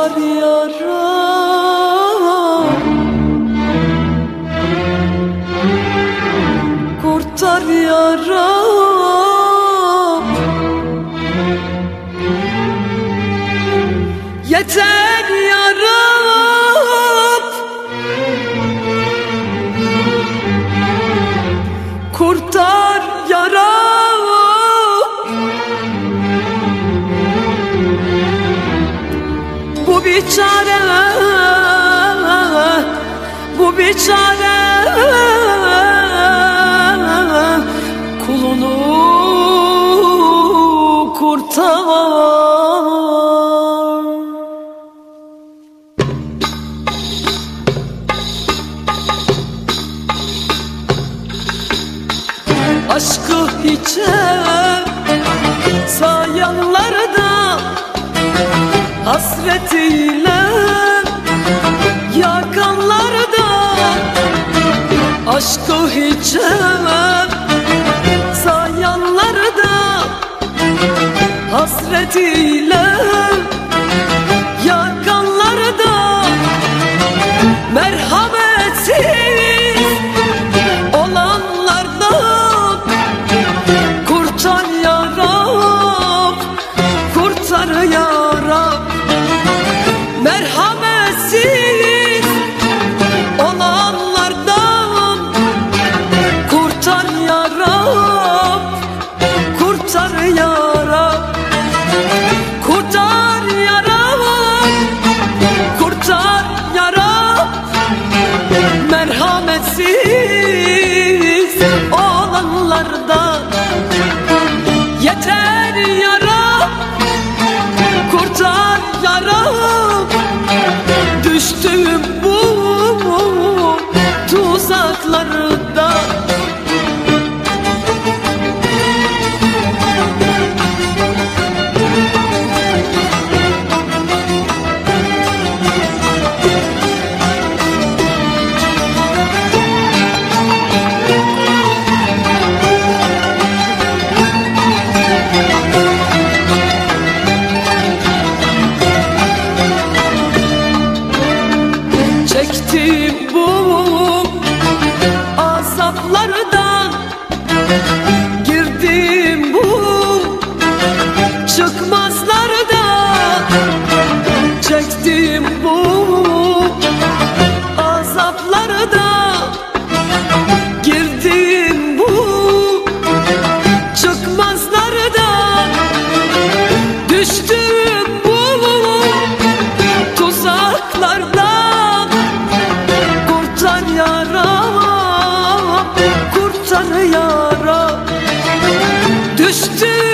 kurtar yaram, kurtar yaram. Yeter yaram, kurtar yaram. Bu biçare, bu biçare kulunu kurtar. Aşkı hiçe sayanlarda hasretiyle yakanlarda, aşkı hiçe sayanlarda hasretiyle yakanlarda, merhametsiz olanlardan kurtar ya Rab, kurtar ya Rab. Merhametsiz olanlardan kurtar ya Rab, kurtar ya Rab. Kurtar ya Rab, kurtar ya Rab. Merhametsiz olanlardan yeter ya Rab, kurtar ya Rab. Düştüm bu tuzaklarda. Çektim bu azaplardan, girdim bu çıkmazlardan. Çektim bu azaplardan, girdim bu çıkmazlardan. Düştüm bu tuzaklardan. Kurtar ya Rab, kurtar ya Rab. Düştüm